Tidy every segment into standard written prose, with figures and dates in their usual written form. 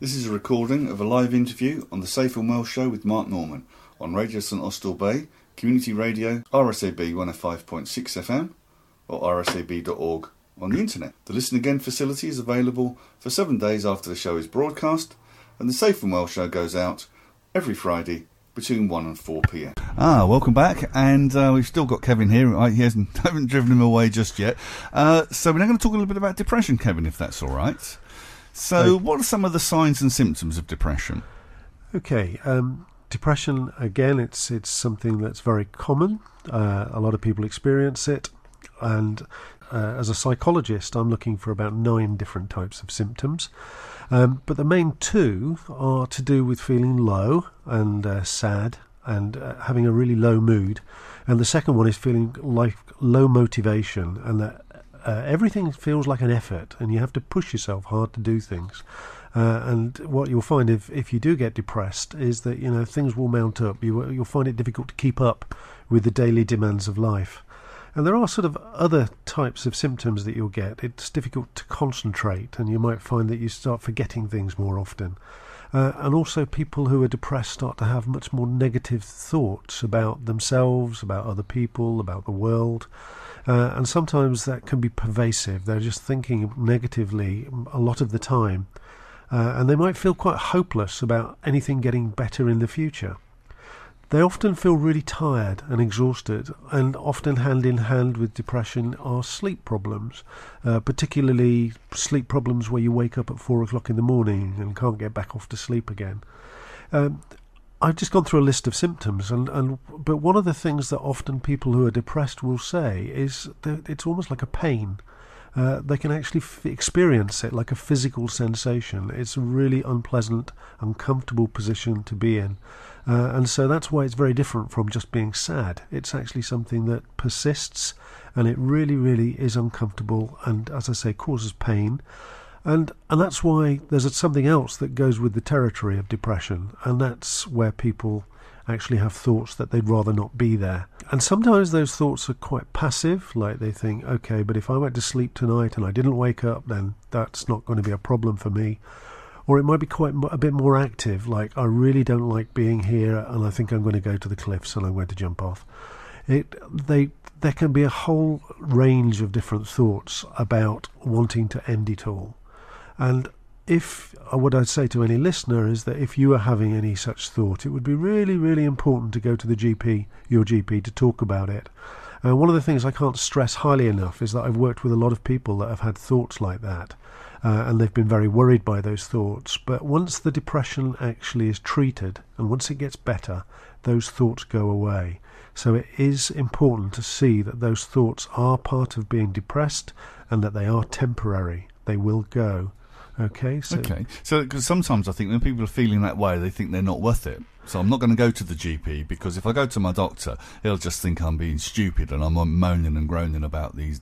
This is a recording of a live interview on the Safe and Well Show with Mark Norman on Radio St Austell Bay, Community Radio, RSAB 105.6 FM or rsab.org on the internet. The Listen Again facility is available for 7 days after the show is broadcast, and the Safe and Well Show goes out every Friday between 1 and 4 p.m. Welcome back, and we've still got Kevin here. He haven't driven him away just yet. So we're now going to talk a little bit about depression, Kevin, if that's all right. So what are some of the signs and symptoms of depression? Okay, depression, again, it's something that's very common. A lot of people experience it, and as a psychologist, I'm looking for about 9 different types of symptoms. But the main 2 are to do with feeling low and sad and having a really low mood. And the second one is feeling like low motivation and that everything feels like an effort and you have to push yourself hard to do things. And what you'll find if you do get depressed is that, things will mount up. You'll find it difficult to keep up with the daily demands of life. And there are sort of other types of symptoms that you'll get. It's difficult to concentrate, and you might find that you start forgetting things more often. And also people who are depressed start to have much more negative thoughts about themselves, about other people, about the world. And sometimes that can be pervasive. They're just thinking negatively a lot of the time. And they might feel quite hopeless about anything getting better in the future. They often feel really tired and exhausted, and often hand in hand with depression are sleep problems, particularly sleep problems where you wake up at 4 o'clock in the morning and can't get back off to sleep again. I've just gone through a list of symptoms, but one of the things that often people who are depressed will say is that it's almost like a pain. They can actually experience it like a physical sensation. It's a really unpleasant, uncomfortable position to be in. And so that's why it's very different from just being sad. It's actually something that persists, and it really, really is uncomfortable and, as I say, causes pain. And that's why there's something else that goes with the territory of depression, and that's where people actually have thoughts that they'd rather not be there. And sometimes those thoughts are quite passive, like they think, okay, but if I went to sleep tonight and I didn't wake up, then that's not going to be a problem for me. Or it might be quite a bit more active, like I really don't like being here and I think I'm going to go to the cliffs and I'm going to jump off. There can be a whole range of different thoughts about wanting to end it all. And what I'd say to any listener is that if you are having any such thought, it would be really, really important to go to your GP, to talk about it. One of the things I can't stress highly enough is that I've worked with a lot of people that have had thoughts like that, and they've been very worried by those thoughts. But once the depression actually is treated, and once it gets better, those thoughts go away. So it is important to see that those thoughts are part of being depressed and that they are temporary. They will go. Okay, so cause sometimes I think when people are feeling that way, they think they're not worth it. So I'm not going to go to the GP, because if I go to my doctor, he'll just think I'm being stupid and I'm moaning and groaning about these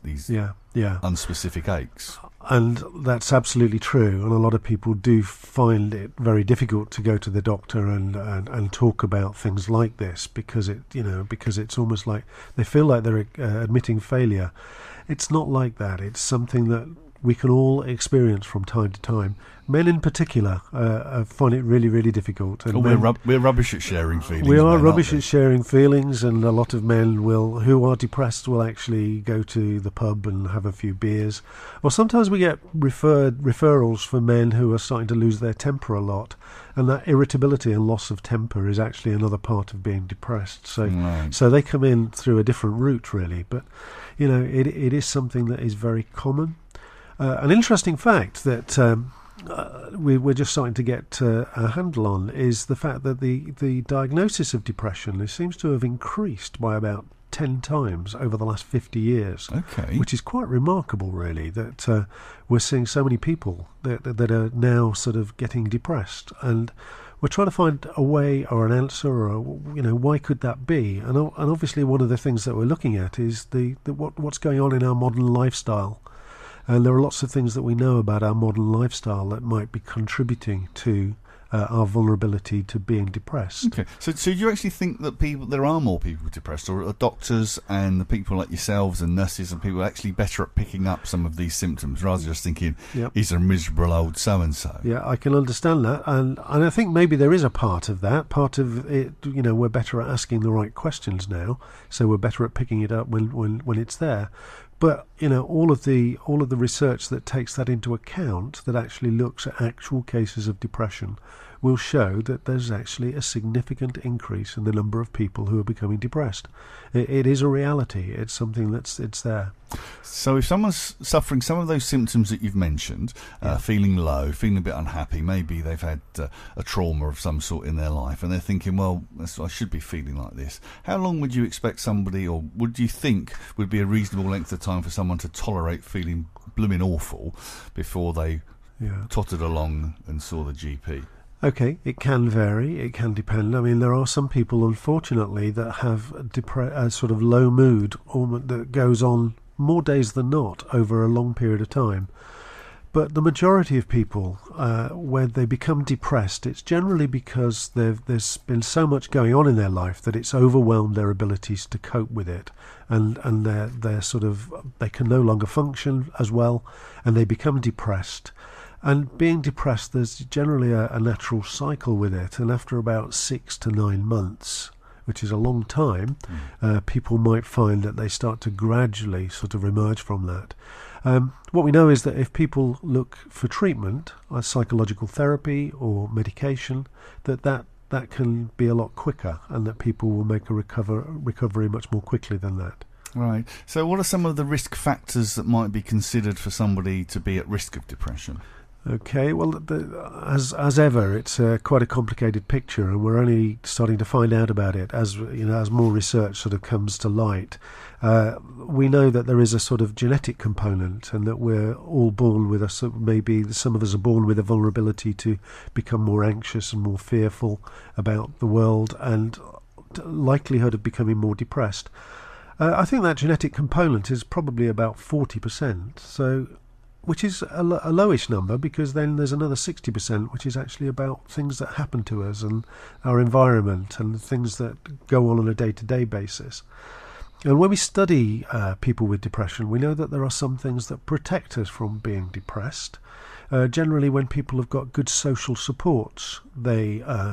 unspecific aches. And that's absolutely true. And a lot of people do find it very difficult to go to the doctor and talk about things like this, because it's almost like they feel like they're admitting failure. It's not like that. It's something that we can all experience from time to time. Men in particular find it really, really difficult. And we're rubbish at sharing feelings. We are rubbish at sharing feelings, and a lot of men who are depressed will actually go to the pub and have a few beers. Or sometimes we get referrals for men who are starting to lose their temper a lot, and that irritability and loss of temper is actually another part of being depressed. So they come in through a different route, really. But it is something that is very common. An interesting fact that we're just starting to get a handle on is the fact that the diagnosis of depression seems to have increased by about 10 times over the last 50 years, which is quite remarkable, really, that we're seeing so many people that are now sort of getting depressed. And we're trying to find a way or an answer, or why could that be? And obviously one of the things that we're looking at is what's going on in our modern lifestyle. And there are lots of things that we know about our modern lifestyle that might be contributing to our vulnerability to being depressed. Okay, so do you actually think that there are more people depressed, or are doctors and the people like yourselves and nurses and people actually better at picking up some of these symptoms rather than just thinking, he's a miserable old so-and-so? Yeah, I can understand that, and I think maybe there is a part of that. Part of it, we're better at asking the right questions now, so we're better at picking it up when it's there. But all of the research that takes that into account, that actually looks at actual cases of depression, will show that there's actually a significant increase in the number of people who are becoming depressed. It is a reality. It's something it's there. So if someone's suffering some of those symptoms that you've mentioned, feeling low, feeling a bit unhappy, maybe they've had a trauma of some sort in their life, and they're thinking, well, I should be feeling like this. How long would you expect somebody, or would you think would be a reasonable length of time for someone to tolerate feeling blooming awful before they tottered along and saw the GP? Okay, it can vary, it can depend. I mean, there are some people, unfortunately, that have a sort of low mood that goes on more days than not over a long period of time. But the majority of people, when they become depressed, it's generally because there's been so much going on in their life that it's overwhelmed their abilities to cope with it, and they can no longer function as well, and they become depressed. And being depressed, there's generally a natural cycle with it, and after about 6 to 9 months, which is a long time, people might find that they start to gradually sort of emerge from that. What we know is that if people look for treatment, psychological therapy or medication, that can be a lot quicker, and that people will make a recovery much more quickly than that. Right. So what are some of the risk factors that might be considered for somebody to be at risk of depression? Okay, well, as ever, it's quite a complicated picture, and we're only starting to find out about it as more research sort of comes to light. We know that there is a sort of genetic component, and that we're all born with maybe some of us are born with a vulnerability to become more anxious and more fearful about the world, and likelihood of becoming more depressed. I think that genetic component is probably about 40%, which is a lowish number, because then there's another 60%, which is actually about things that happen to us and our environment and things that go on a day-to-day basis. And when we study people with depression, we know that there are some things that protect us from being depressed. Generally, when people have got good social supports, they're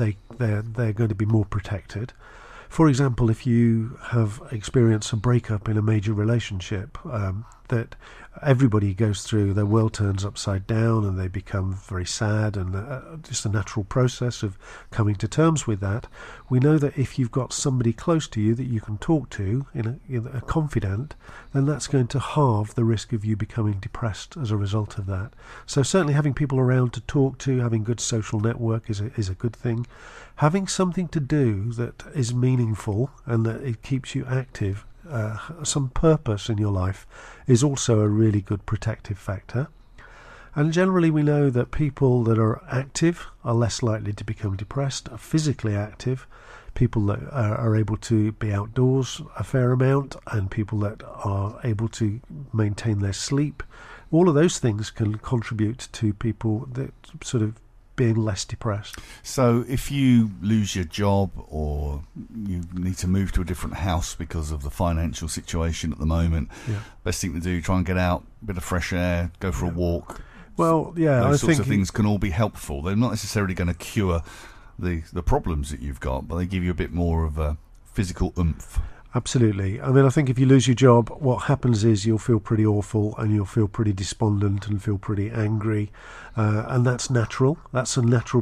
going to be more protected. For example, if you have experienced a breakup in a major relationship, that everybody goes through, their world turns upside down and they become very sad, and just a natural process of coming to terms with that. We know that if you've got somebody close to you that you can talk to, in a confidant, then that's going to halve the risk of you becoming depressed as a result of that. So certainly having people around to talk to, having good social network is a good thing. Having something to do that is meaningful and that it keeps you active, some purpose in your life, is also a really good protective factor. And generally we know that people that are active are less likely to become depressed, are physically active, people that are able to be outdoors a fair amount, and people that are able to maintain their sleep. All of those things can contribute to people that sort of being less depressed. So if you lose your job, or you need to move to a different house because of the financial situation at the moment, best thing to do, try and get out, a bit of fresh air, go for a walk. Well, those sorts of things can all be helpful. They're not necessarily going to cure the problems that you've got, but they give you a bit more of a physical oomph. Absolutely. I mean, I think if you lose your job, what happens is you'll feel pretty awful, and you'll feel pretty despondent and feel pretty angry, and that's natural. That's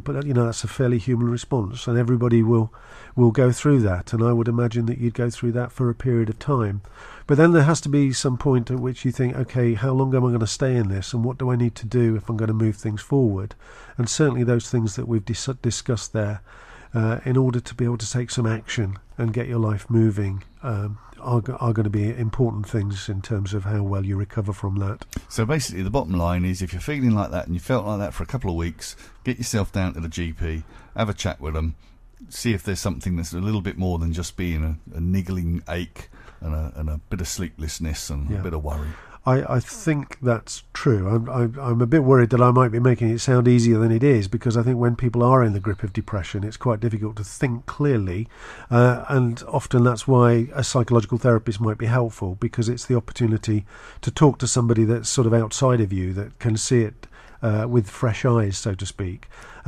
a fairly human response, and everybody will go through that. And I would imagine that you'd go through that for a period of time. But then there has to be some point at which you think, okay, how long am I going to stay in this, and what do I need to do if I'm going to move things forward? And certainly those things that we've discussed there, in order to be able to take some action and get your life moving, are going to be important things in terms of how well you recover from that. So basically the bottom line is, if you're feeling like that and you felt like that for a couple of weeks, get yourself down to the GP, have a chat with them, see if there's something that's a little bit more than just being a niggling ache and a bit of sleeplessness and a bit of worry. I think that's true. I'm a bit worried that I might be making it sound easier than it is, because I think when people are in the grip of depression, it's quite difficult to think clearly, and often that's why a psychological therapist might be helpful, because it's the opportunity to talk to somebody that's sort of outside of you, that can see it with fresh eyes, so to speak.